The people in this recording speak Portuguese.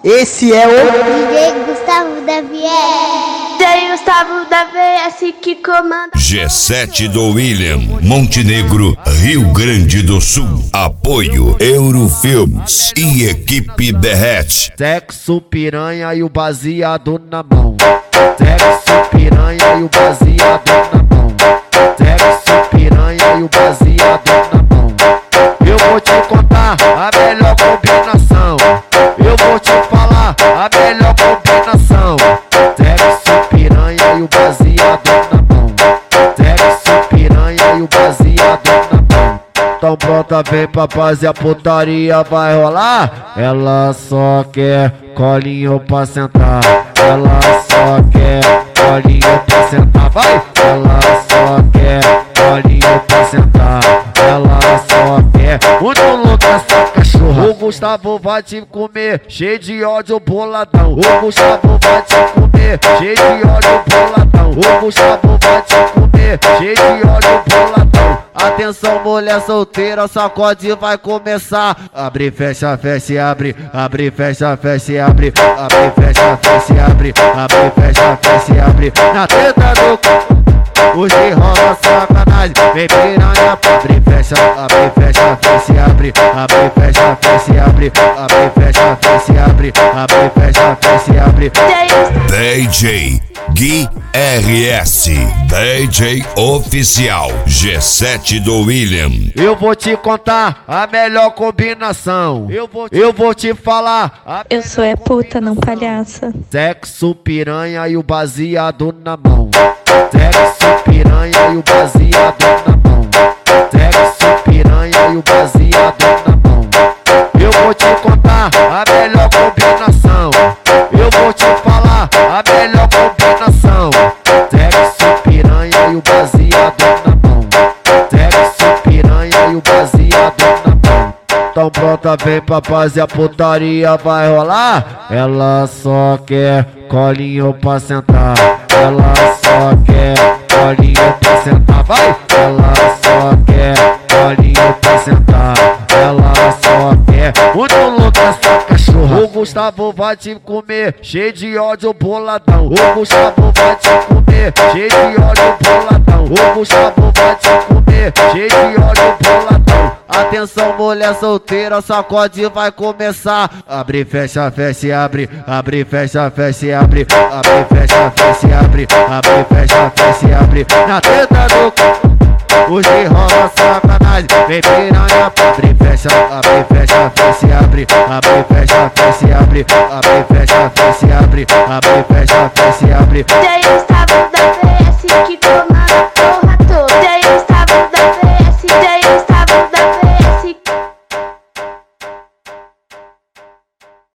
Esse é o DJ Gustavo da VS. DJ Gustavo da VS que comanda. G7 do William, Montenegro, Rio Grande do Sul. Apoio Eurofilmes e Equipe Derrete. Sexo piranha e o baseado na mão. Sexo piranha e o baseado na mão. Sexo piranha e o baseado na mão. Eu vou te contar a melhor combinação. Eu vou te falar a melhor combinação. Sexo piranha e o baseado na mão. Sexo piranha e o baseado na mão. Então pronta, vem papaz e a putaria vai rolar. Ela só quer colinho pra sentar. Ela só quer colinho pra sentar. Vai! Ela só quer colinho pra sentar. Ela só quer muito louca essa cachorra. O Gustavo vai te comer, cheio de ódio boladão. O Gustavo vai te comer, cheio de ódio boladão. O Gustavo vai te comer, cheio de ódio boladão. Atenção, mulher solteira, sacode vai começar. Abre, fecha, fecha e abre. Abre, fecha, fecha e abre. Abre, fecha, fecha e abre. Abre, fecha, fecha e abre. Na teta do c... hoje rola sacanagem. Vem piranha, abre, fecha, fecha e abre. Abre, fecha, fecha e abre. Abre, fecha, fecha e abre. Abre, fecha, fecha e abre. DJ Gui RS, DJ oficial, G7 do William. Eu vou te contar a melhor combinação. Eu vou te falar Eu sou puta, não palhaça. Sexo piranha e o baseado na mão. Sexo piranha e o baseado na mão. Sexo piranha e o baseado na mão. Eu vou te contar a melhor combinação. Eu vou te falar a melhor combinação. Sexo piranha e o baseado na mão. Sexo piranha e o baseado na mão. Então pronta, vem papaz e a putaria vai rolar. Ela só quer colinho pra sentar. Ela só quer colinho pra sentar. Vai! Ela só quer colinho pra sentar. Ela só quer muito louca essa cachorra. O Gustavo vai te comer, cheio de ódio boladão. O Gustavo vai te comer, cheio de ódio boladão. O Gustavo vai te comer, cheio de ódio boladão. Atenção, mulher solteira, sacode vai começar. Abre, fecha, fecha e abre. Abre, fecha, fecha e abre. Abre, fecha, fecha e abre. Abre, fecha, fecha e abre. Na teta do c... hoje rola sacanagem. Vem piranha, abre, fecha, fecha e abre. Abre, fecha, fecha e abre. Abre, fecha, fecha e abre. Abre, fecha, fecha e abre. DJ Gustavo da VS que comanda.